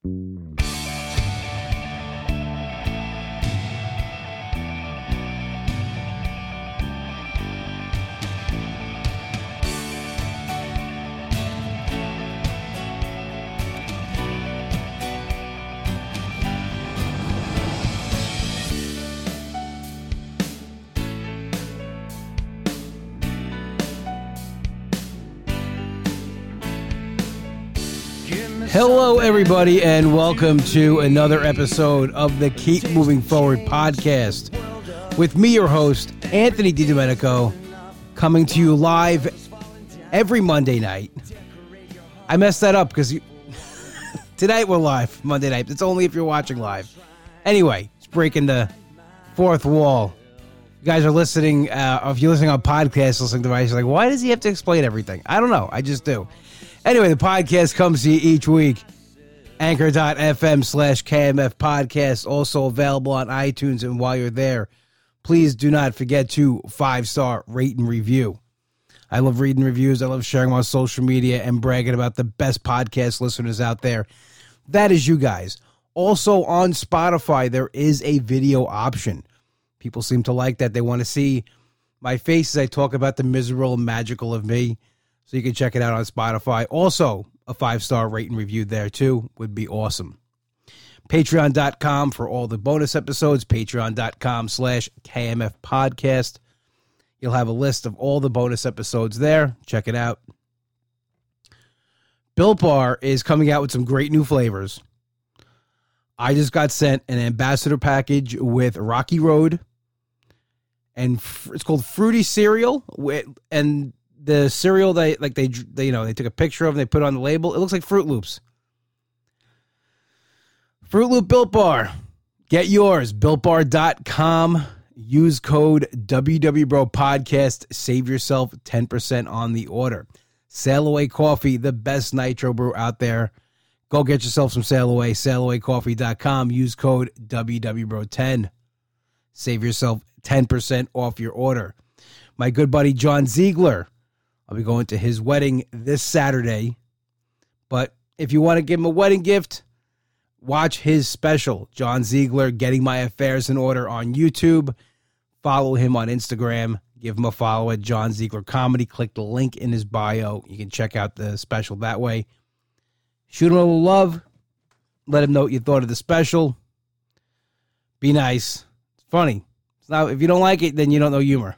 Hello, everybody, and welcome to another episode of the Keep Moving Forward podcast with me, your host, Anthony DiDomenico, coming to you live every Monday night. I messed that up because tonight we're live, Monday night. It's only if you're watching live. Anyway, it's breaking the fourth wall. You guys are listening, if you're listening on podcast listening device, you're like, why does he have to explain everything? I don't know. I just do. Anyway, the podcast comes to you each week. Anchor.fm/KMF podcast, also available on iTunes. And while you're there, please do not forget to 5-star rate and review. I love reading reviews. I love sharing them on social media and bragging about the best podcast listeners out there. That is you guys. Also on Spotify, there is a video option. People seem to like that. They want to see my face as I talk about the miserable and magical of me. So you can check it out on Spotify. Also, a 5-star rate and review there, too, would be awesome. Patreon.com for all the bonus episodes. Patreon.com/KMF podcast. You'll have a list of all the bonus episodes there. Check it out. Built Bar is coming out with some great new flavors. I just got sent an ambassador package with Rocky Road. And it's called Fruity Cereal. And the cereal they took a picture of and they put it on the label. It looks like Fruit Loops. Fruit Loop Built Bar. Get yours. BuiltBar.com. Use code WWBroPodcast. Save yourself 10% on the order. Sail Away Coffee, the best nitro brew out there. Go get yourself some Sail Away. SailAwayCoffee.com. Use code WWBro10. Save yourself 10% off your order. My good buddy John Ziegler. I'll be going to his wedding this Saturday. But if you want to give him a wedding gift, watch his special, John Ziegler, Getting My Affairs in Order on YouTube. Follow him on Instagram. Give him a follow at John Ziegler Comedy. Click the link in his bio. You can check out the special that way. Shoot him a little love. Let him know what you thought of the special. Be nice. It's funny. Now, if you don't like it, then you don't know humor.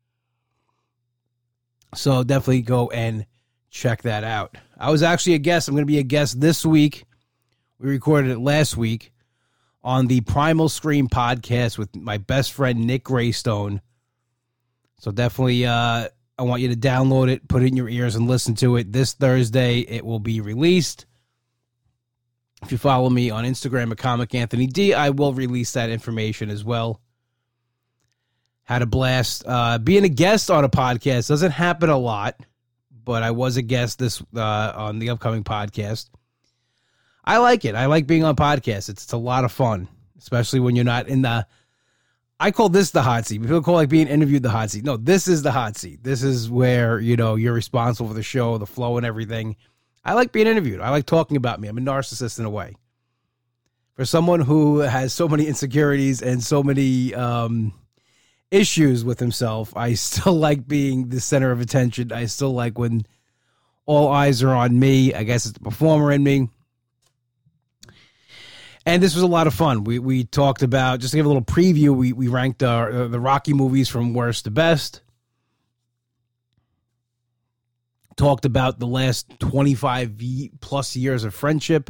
So definitely go and check that out. I was actually a guest. I'm going to be a guest this week. We recorded it last week on the Primal Scream podcast with my best friend, Nick Greystone. So definitely, I want you to download it, put it in your ears, and listen to it. This Thursday, it will be released. If you follow me on Instagram at Comic Anthony D, I will release that information as well. Had a blast. Being a guest on a podcast doesn't happen a lot, but I was a guest this on the upcoming podcast. I like it. I like being on podcasts. It's a lot of fun, especially when you're not in the... I call this the hot seat. People call like being interviewed the hot seat. No, this is the hot seat. This is where, you're responsible for the show, the flow and everything. I like being interviewed. I like talking about me. I'm a narcissist in a way. For someone who has so many insecurities and so many... issues with himself, I still like being the center of attention. I still like when all eyes are on me. I guess it's the performer in me. And this was a lot of fun. We talked about, just to give a little preview, we ranked the Rocky movies from worst to best. Talked about the last 25 plus years of friendship.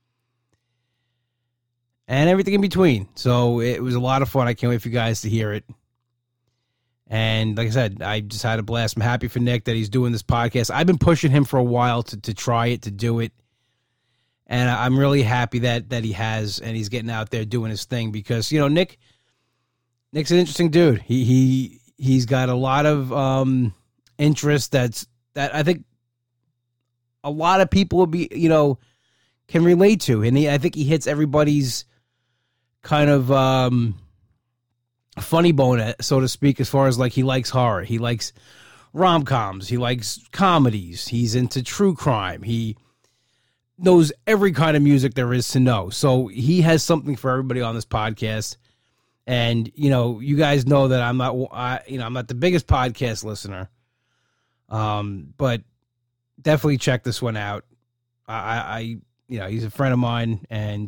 And everything in between. So it was a lot of fun. I can't wait for you guys to hear it. And like I said, I just had a blast. I'm happy for Nick that he's doing this podcast. I've been pushing him for a while to try it, to do it. And I'm really happy that he has, and he's getting out there doing his thing because, Nick's an interesting dude. He's got a lot of interest that I think a lot of people will be, can relate to. And I think he hits everybody's kind of funny bone, so to speak, as far as like he likes horror. He likes rom-coms. He likes comedies. He's into true crime. He knows every kind of music there is to know. So he has something for everybody on this podcast. And, you guys know that I'm not the biggest podcast listener. But definitely check this one out. He's a friend of mine, and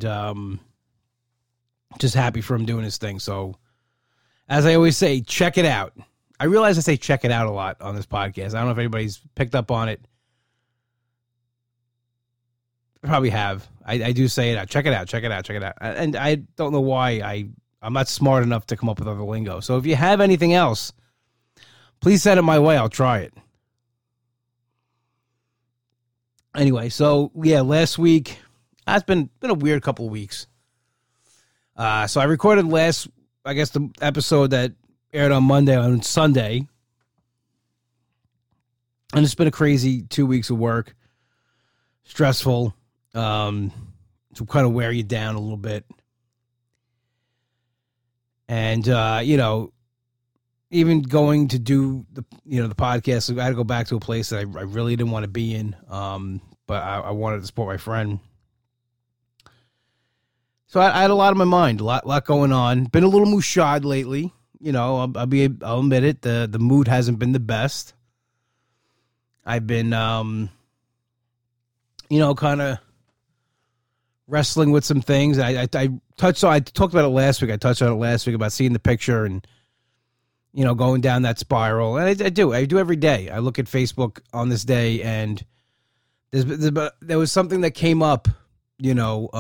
just happy for him doing his thing. So, as I always say, check it out. I realize I say check it out a lot on this podcast. I don't know if anybody's picked up on it. I probably have. I do say it out. Check it out. Check it out. Check it out. And I don't know why I'm not smart enough to come up with other lingo. So if you have anything else, please send it my way. I'll try it. Anyway, so yeah, last week, it's been a weird couple of weeks. So I recorded the episode that aired on Sunday. And it's been a crazy 2 weeks of work. Stressful. To kind of wear you down a little bit. And, even going to do the podcast, I had to go back to a place that I really didn't want to be in. But I wanted to support my friend. So I had a lot on my mind, a lot going on. Been a little mouchard lately. I'll admit it. The mood hasn't been the best. I've been, kind of wrestling with some things. I talked about it last week. I touched on it last week about seeing the picture and, going down that spiral. And I do every day. I look at Facebook on this day, and there was something that came up, it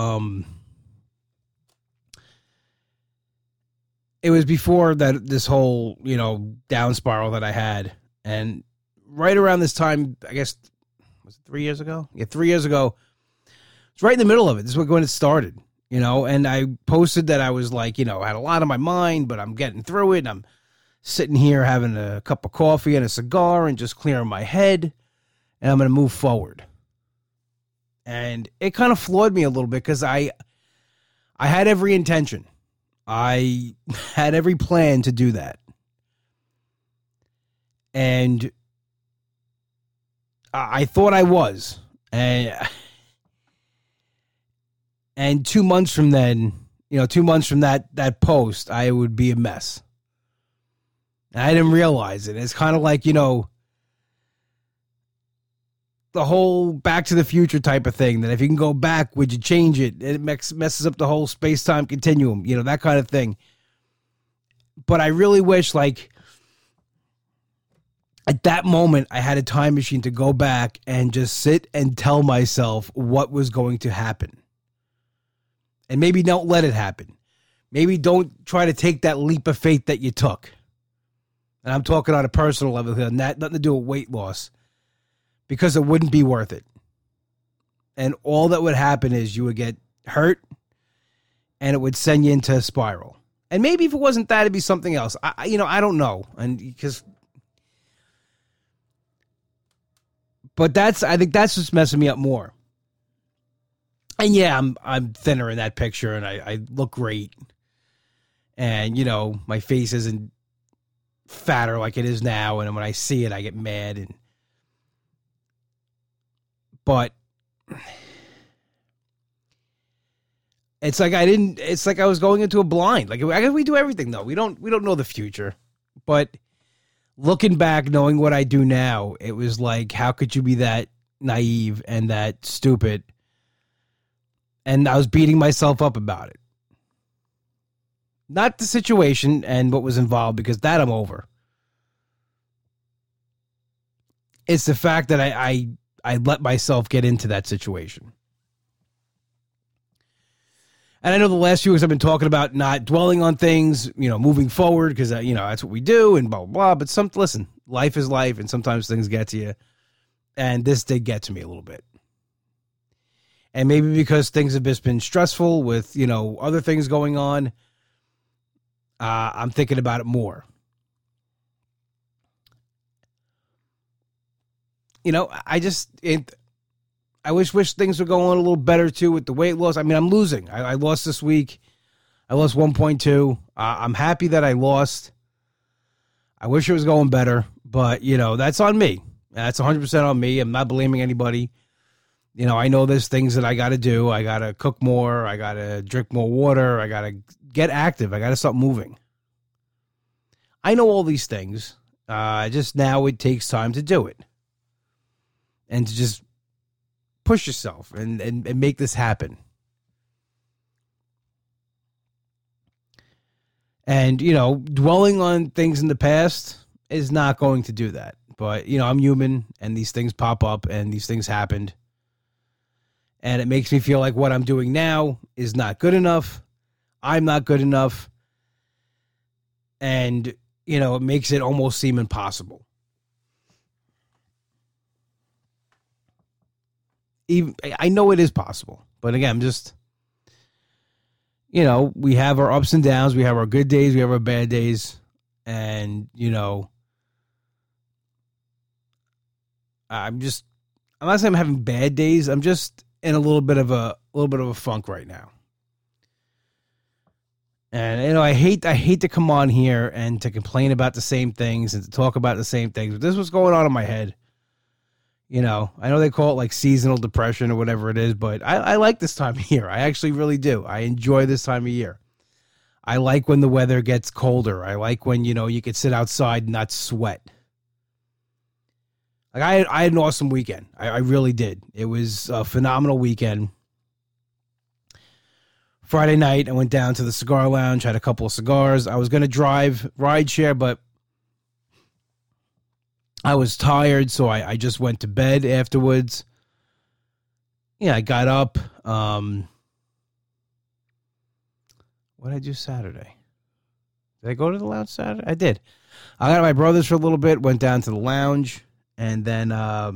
was before this whole, down spiral that I had. And right around this time, I guess, was it 3 years ago? Yeah, 3 years ago. It's right in the middle of it. This is when it started, and I posted that I was like, I had a lot on my mind, but I'm getting through it. And I'm sitting here having a cup of coffee and a cigar and just clearing my head, and I'm going to move forward. And it kind of floored me a little bit because I had every intention. I had every plan to do that. And I thought I was. And 2 months from then, 2 months from that post, I would be a mess. And I didn't realize it. It's kind of like, the whole Back to the Future type of thing, that if you can go back, would you change it? It messes up the whole space-time continuum, that kind of thing. But I really wish, at that moment, I had a time machine to go back and just sit and tell myself what was going to happen. And maybe don't let it happen. Maybe don't try to take that leap of faith that you took. And I'm talking on a personal level here, nothing to do with weight loss. Because it wouldn't be worth it. And all that would happen is you would get hurt, and it would send you into a spiral. And maybe if it wasn't that, it'd be something else. I don't know. But I think that's what's messing me up more. And yeah, I'm thinner in that picture, and I look great. And, my face isn't fatter like it is now, and when I see it, I get mad. But it's like I was going into a blind. Like, I guess we do everything, though. We don't know the future. But looking back, knowing what I do now, it was like, how could you be that naive and that stupid? And I was beating myself up about it. Not the situation and what was involved, because that I'm over. It's the fact that I let myself get into that situation. And I know the last few weeks I've been talking about not dwelling on things, moving forward, because, that's what we do and blah, blah, blah. But listen, life is life, and sometimes things get to you. And this did get to me a little bit. And maybe because things have just been stressful with, other things going on, I'm thinking about it more. I wish things were going a little better, too, with the weight loss. I mean, I'm losing. I lost this week. I lost 1.2. I'm happy that I lost. I wish it was going better, but, that's on me. That's 100% on me. I'm not blaming anybody. I know there's things that I got to do. I got to cook more. I got to drink more water. I got to get active. I got to start moving. I know all these things. Just now it takes time to do it. And to just push yourself and make this happen. And, dwelling on things in the past is not going to do that. But, I'm human and these things pop up and these things happened. And it makes me feel like what I'm doing now is not good enough. I'm not good enough. And, it makes it almost seem impossible. Even I know it is possible. But again, I'm just, we have our ups and downs. We have our good days. We have our bad days. And, I'm not saying I'm having bad days. I'm just in a little bit of a funk right now. And I hate to come on here and to complain about the same things and to talk about the same things. But this was going on in my head. I know they call it like seasonal depression or whatever it is, but I like this time of year. I actually really do. I enjoy this time of year. I like when the weather gets colder. I like when, you could sit outside and not sweat. Like I had an awesome weekend. I really did. It was a phenomenal weekend. Friday night, I went down to the cigar lounge, had a couple of cigars. I was going to drive rideshare, but I was tired, so I just went to bed afterwards. I got up. What did I do Saturday? Did I go to the lounge Saturday? I did. I got at my brother's for a little bit, went down to the lounge. And then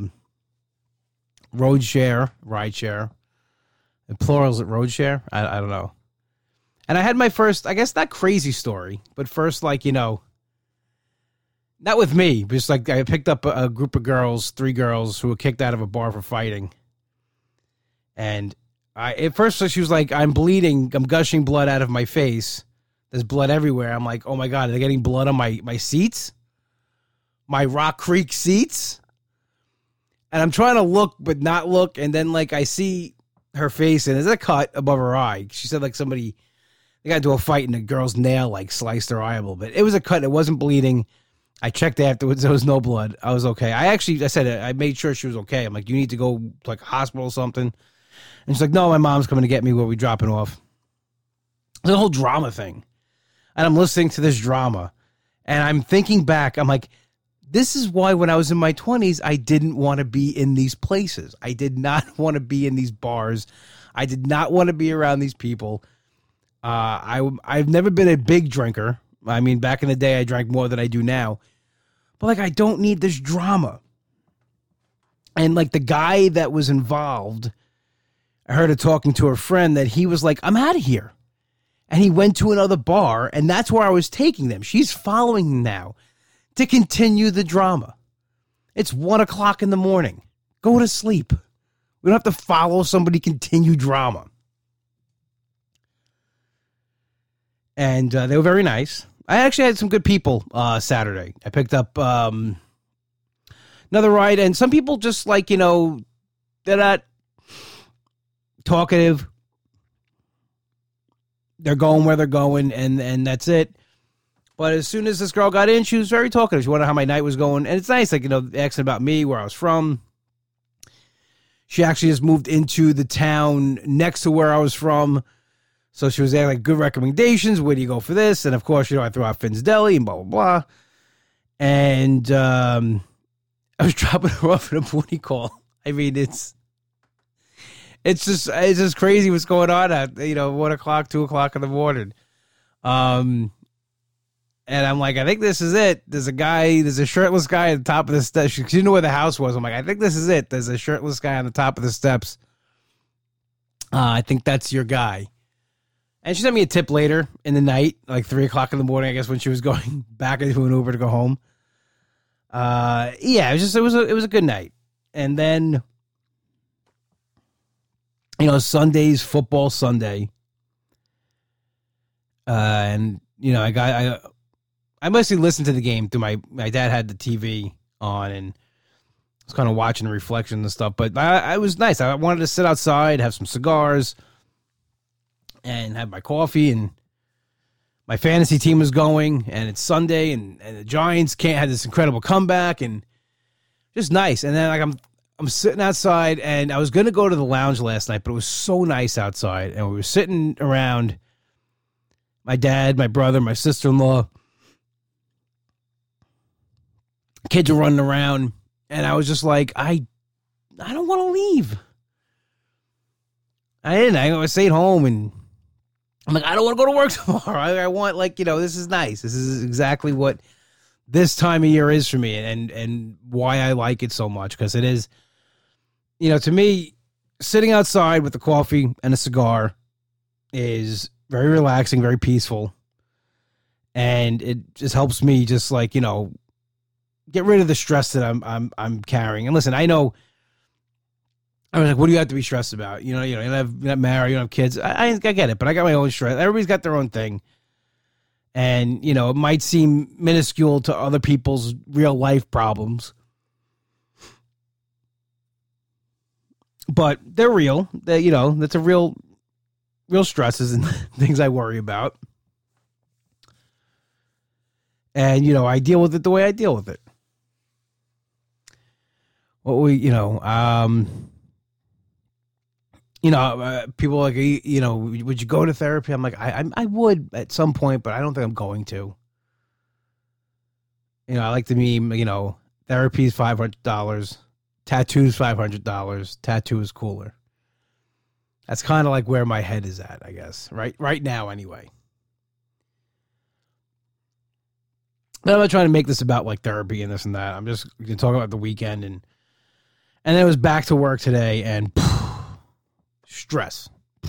rideshare. The plurals at rideshare. I don't know. And I had my first, I guess not crazy story, but first not with me, but just like I picked up a group of girls, 3 girls who were kicked out of a bar for fighting. And at first she was like, I'm bleeding, I'm gushing blood out of my face. There's blood everywhere. I'm like, oh my God, are they getting blood on my seats? My Rock Creek seats. And I'm trying to look, but not look. And then I see her face and there's a cut above her eye. She said they got into a fight and the girl's nail sliced her eye a little bit. It was a cut. It wasn't bleeding. I checked afterwards. There was no blood. I was okay. I made sure she was okay. I'm like, you need to go to a hospital or something. And she's like, no, my mom's coming to get me. Where we dropping off? It's a whole drama thing. And I'm listening to this drama and I'm thinking back. I'm like, this is why when I was in my 20s, I didn't want to be in these places. I did not want to be in these bars. I did not want to be around these people. I've never been a big drinker. I mean, back in the day, I drank more than I do now. But I don't need this drama. And the guy that was involved, I heard her talking to her friend that he was like, I'm out of here. And he went to another bar, and that's where I was taking them. She's following him now to continue the drama. It's 1:00 in the morning. Go to sleep. We don't have to follow somebody continue drama. And they were very nice. I actually had some good people Saturday. I picked up another ride, and some people just they're not talkative. They're going where they're going, and that's it. But as soon as this girl got in, she was very talkative. She wanted how my night was going. And it's nice, asking about me, where I was from. She actually just moved into the town next to where I was from. So she was there, good recommendations. Where do you go for this? And, of course, I threw out Finn's Deli and blah, blah, blah. And I was dropping her off in a booty call. I mean, it's just crazy what's going on at, 1 o'clock, 2 o'clock in the morning. And I'm like, I think this is it. There's a shirtless guy at the top of the steps. She didn't know where the house was. I'm like, I think this is it. There's a shirtless guy on the top of the steps. I think that's your guy. And she sent me a tip later in the night, 3 o'clock in the morning, I guess, when she was going back into an Uber to go home. It was a good night. And then, Sunday's football Sunday. And I mostly listened to the game through my dad had the TV on, and was kind of watching the reflection and stuff, but I was nice. I wanted to sit outside, have some cigars, and have my coffee, and my fantasy team was going, and it's Sunday, and the Giants had this incredible comeback, and just nice. And then like I'm sitting outside, and I was going to go to the lounge last night, but it was so nice outside, and we were sitting around, my dad, my brother, my sister-in-law, kids were running around, and I was just like, I don't want to leave. I didn't. I stayed home, and I'm like, I don't want to go to work tomorrow. I want, like, this is nice. This is exactly what this time of year is for me, and why I like it so much, because it is, to me, sitting outside with the coffee and a cigar is very relaxing, very peaceful, and it just helps me just like, get rid of the stress that I'm carrying. And listen, I know, I was like, what do you have to be stressed about? You're not married, you don't have kids. I get it, but I got my own stress. Everybody's got their own thing. And, it might seem minuscule to other people's real life problems, but they're real. That's a real stresses and things I worry about. And, I deal with it the way I deal with it. People are like, would you go to therapy? I'm like, I would at some point, but I don't think I'm going to. I like to meme, therapy is $500, tattoos $500, tattoo is cooler. That's kind of like where my head is at, I guess, right now anyway. But I'm not trying to make this about like therapy and this and that. I'm just going to talk about the weekend, and then it was back to work today, and stress,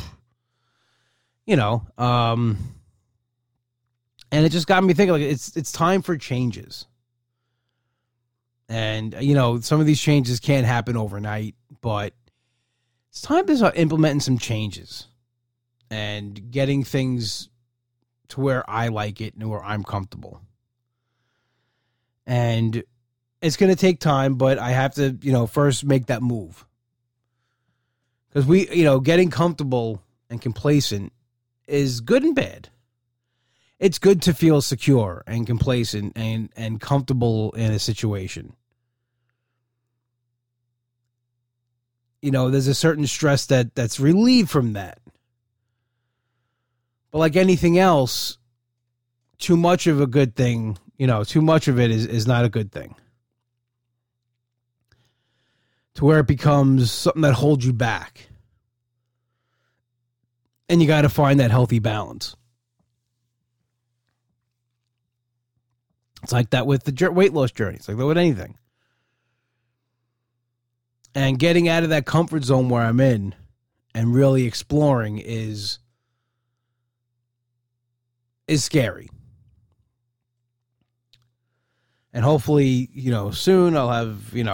and it just got me thinking, like, it's time for changes. And, some of these changes can't happen overnight, but it's time to start implementing some changes and getting things to where I like it and where I'm comfortable. And it's going to take time, but I have to, first make that move. Because getting comfortable and complacent is good and bad. It's good to feel secure and complacent and comfortable in a situation. There's a certain stress that's relieved from that. But like anything else, too much of a good thing, too much of it is not a good thing. To where it becomes something that holds you back. And you got to find that healthy balance. It's like that with the weight loss journey. It's like that with anything. And getting out of that comfort zone where I'm in and really exploring is scary. And hopefully, soon I'll have, I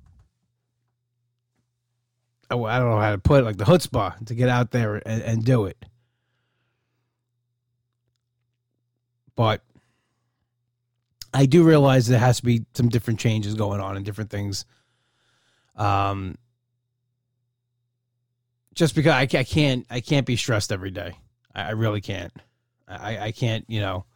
don't know how to put it, like the chutzpah to get out there and do it. But I do realize there has to be some different changes going on and different things. Just because I can't be stressed every day. I really can't. I can't,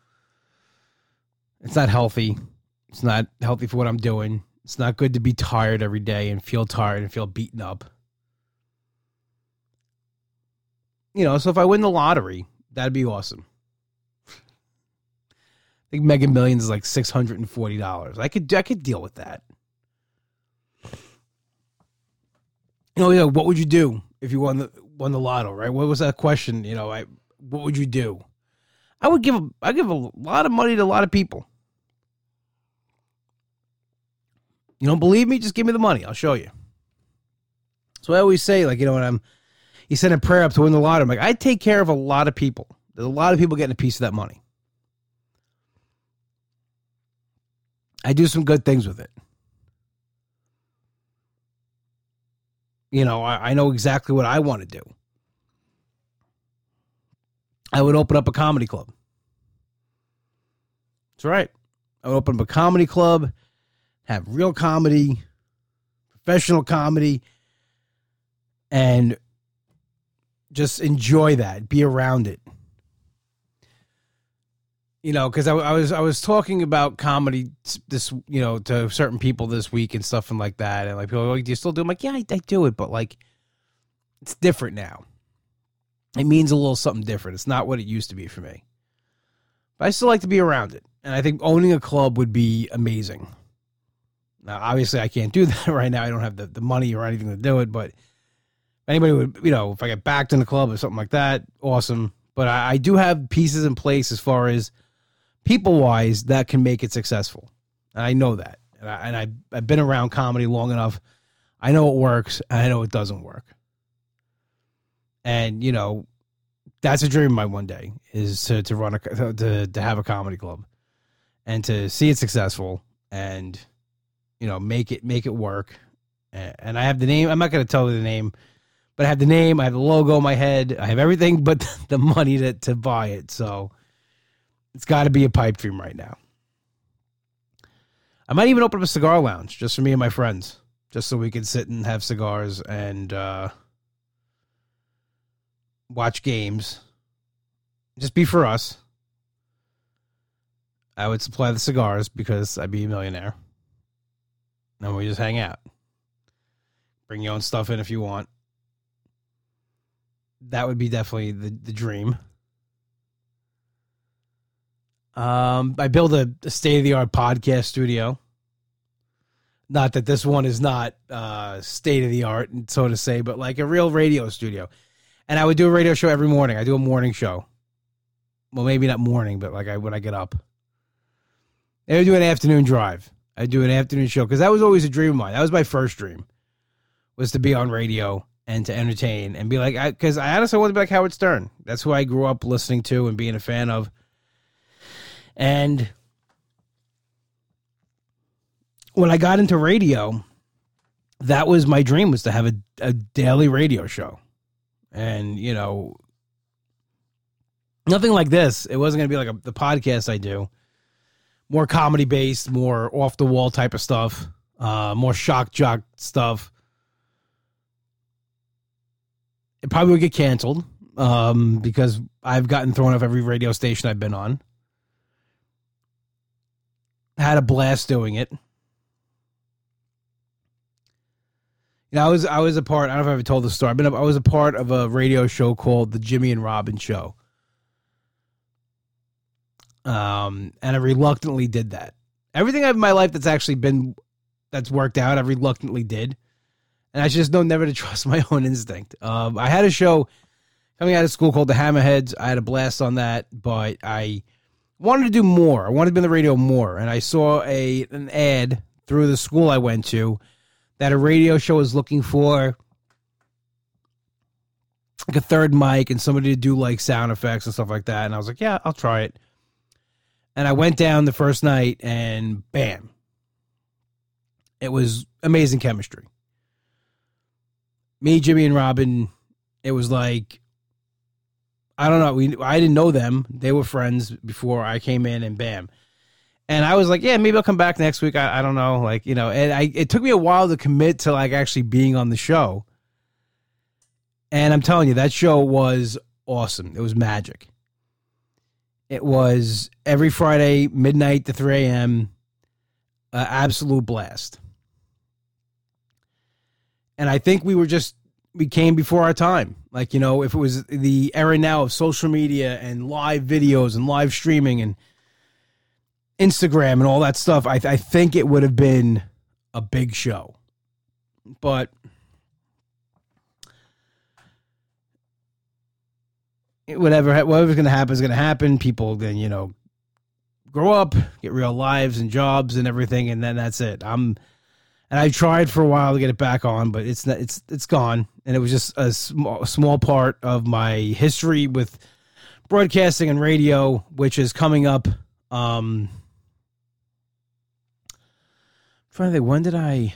it's not healthy. It's not healthy for what I'm doing. It's not good to be tired every day and feel tired and feel beaten up. So if I win the lottery, that'd be awesome. I think Mega Millions is like $640. I could deal with that. What would you do if you won the lotto, right? What was that question? What would you do? I give a lot of money to a lot of people. You don't believe me? Just give me the money. I'll show you. So I always say, like, when you send a prayer up to win the lotto, I'm like, I take care of a lot of people. There's a lot of people getting a piece of that money. I do some good things with it. I know exactly what I want to do. I would open up a comedy club. That's right. I would open up a comedy club, have real comedy, professional comedy, and just enjoy that, be around it. You know, because I was talking about comedy this, you know, to certain people this week and stuff and like that, and like people are like, do you still do it? I'm like, yeah, I do it, but like it's different now. It means a little something different. It's not what it used to be for me. But I still like to be around it. And I think owning a club would be amazing. Now, obviously, I can't do that right now. I don't have the money or anything to do it. But if anybody would, you know, if I get backed in the club or something like that, awesome. But I do have pieces in place as far as people-wise that can make it successful. And I know that. And I've been around comedy long enough. I know it works, and I know it doesn't work. And, you know, that's a dream of mine one day, is to run to have a comedy club and to see it successful and, you know, make it work. And I have the name. I'm not going to tell you the name, but I have the name. I have the logo in my head. I have everything but the money to buy it. So it's got to be a pipe dream right now. I might even open up a cigar lounge just for me and my friends, just so we can sit and have cigars and watch games. Just be for us. I would supply the cigars because I'd be a millionaire. And we just hang out. Bring your own stuff in if you want. That would be definitely the dream. I built a state-of-the-art podcast studio. Not that this one is not state-of-the-art, so to say, but like a real radio studio. And I would do a radio show every morning. I do a morning show. Well, maybe not morning, but like when I get up. I would do an afternoon drive. I do an afternoon show because that was always a dream of mine. That was my first dream, was to be on radio and to entertain and be like, because I honestly wanted to be like Howard Stern. That's who I grew up listening to and being a fan of. And when I got into radio, that was my dream, was to have a daily radio show. And, you know, nothing like this. It wasn't going to be like the podcast I do. More comedy-based, more off-the-wall type of stuff, more shock jock stuff. It probably would get canceled because I've gotten thrown off every radio station I've been on. Had a blast doing it. You know, I was a part. I don't know if I've ever told the story. I was a part of a radio show called The Jimmy and Robin Show. And I reluctantly did that. Everything in my life that's worked out, I reluctantly did. And I just know never to trust my own instinct. I had a show coming out of school called The Hammerheads. I had a blast on that, but I wanted to do more. I wanted to be on the radio more. And I saw an ad through the school I went to that a radio show was looking for like a third mic and somebody to do like sound effects and stuff like that. And I was like, yeah, I'll try it. And I went down the first night and bam, it was amazing chemistry. Me, Jimmy, and Robin, it was like, I don't know. I didn't know them. They were friends before I came in, and bam. And I was like, yeah, maybe I'll come back next week. I don't know. Like, you know, and it took me a while to commit to like actually being on the show. And I'm telling you, that show was awesome. It was magic. It was every Friday, midnight to 3 a.m., absolute blast. And I think we came before our time. Like, you know, if it was the era now of social media and live videos and live streaming and Instagram and all that stuff, I think it would have been a big show. But whatever's going to happen is going to happen. People then, you know, grow up, get real lives and jobs and everything, and then that's it. And I tried for a while to get it back on, but it's gone. And it was just a small part of my history with broadcasting and radio, which is coming up. I'm trying to think, when did I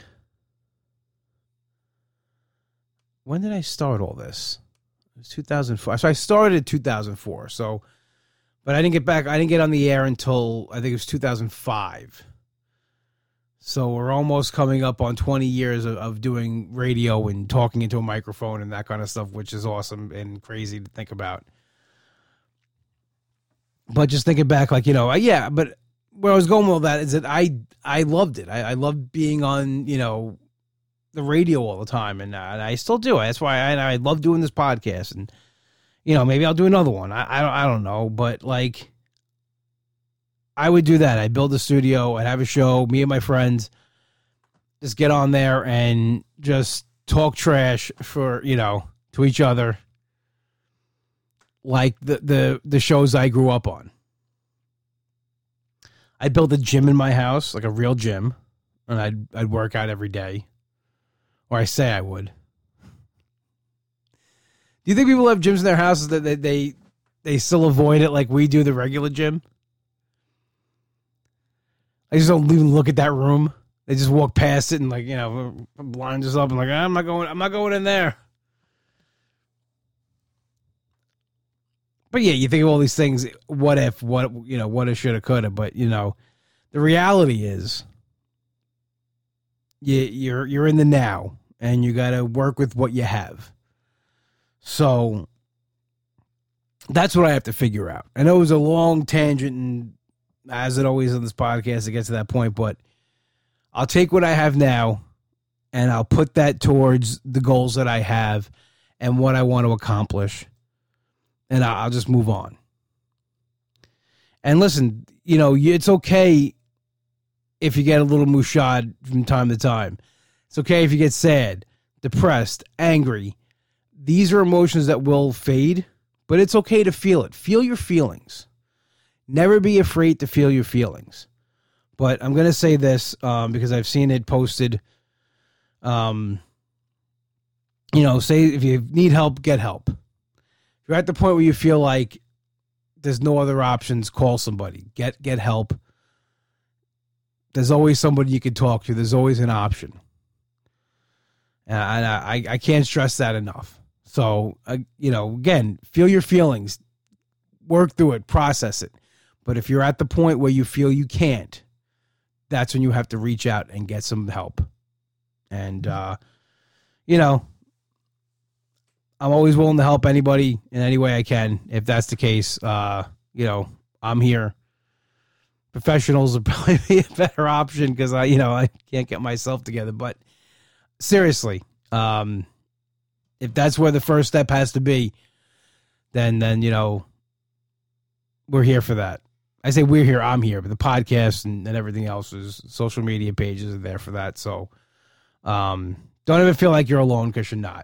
start all this? It was 2004. So I started in 2004. So, but I didn't get on the air until I think it was 2005. So we're almost coming up on 20 years of doing radio and talking into a microphone and that kind of stuff, which is awesome and crazy to think about. But just thinking back, like, yeah, but where I was going with that is that I loved it. I loved being on, the radio all the time, and I still do. That's why I love doing this podcast, and, maybe I'll do another one. I don't know, but, like, I would do that. I'd build a studio. I'd have a show. Me and my friends just get on there and just talk trash for, to each other, like the shows I grew up on. I'd build a gym in my house, like a real gym, and I'd work out every day, or I say I would. Do you think people have gyms in their houses that they still avoid it like we do the regular gym? I just don't even look at that room. They just walk past it and, like, blinds us up and, like, I'm not going in there. But yeah, you think of all these things, what if, what shoulda, coulda, but the reality is you're in the now and you got to work with what you have. So that's what I have to figure out. I know it was a long tangent, and as it always on this podcast, it gets to that point, but I'll take what I have now and I'll put that towards the goals that I have and what I want to accomplish, and I'll just move on. And listen, it's okay if you get a little mushad from time to time. It's okay if you get sad, depressed, angry. These are emotions that will fade, but it's okay to feel it. Feel your feelings. Never be afraid to feel your feelings. But I'm going to say this because I've seen it posted. Say if you need help, get help. If you're at the point where you feel like there's no other options, call somebody. Get help. There's always somebody you can talk to. There's always an option. And I can't stress that enough. So, again, feel your feelings. Work through it. Process it. But if you're at the point where you feel you can't, that's when you have to reach out and get some help. And, I'm always willing to help anybody in any way I can. If that's the case, I'm here. Professionals would probably be a better option because I can't get myself together. But seriously, if that's where the first step has to be, then we're here for that. I say we're here, I'm here, but the podcast and everything else is social media pages are there for that. So don't ever feel like you're alone because you're not.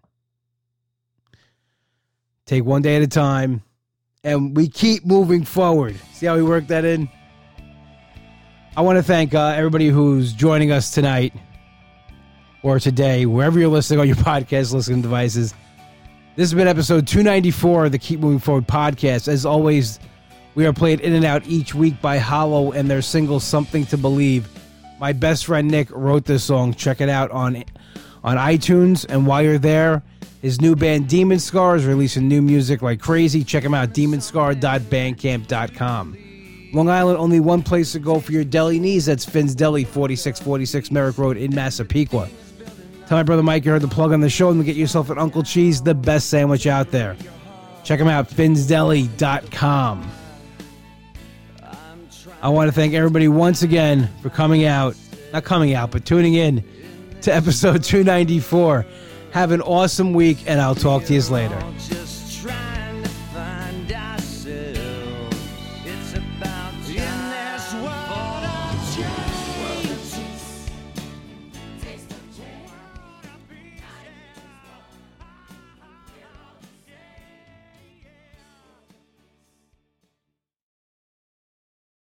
Take one day at a time, and we keep moving forward. See how we work that in? I want to thank everybody who's joining us tonight or today, wherever you're listening on your podcast listening devices. This has been episode 294 of the Keep Moving Forward podcast. As always, we are played in and out each week by Hollow and their single Something to Believe. My best friend Nick wrote this song. Check it out on iTunes. And while you're there, his new band Demon Scar is releasing new music like crazy. Check him out, demonscar.bandcamp.com. Long Island, only one place to go for your deli needs. That's Finn's Deli, 4646 Merrick Road in Massapequa. Tell my brother Mike you heard the plug on the show and get yourself an Uncle Cheese, the best sandwich out there. Check him out, finsdeli.com. I want to thank everybody once again for tuning in to episode 294. Have an awesome week, and I'll talk to you later.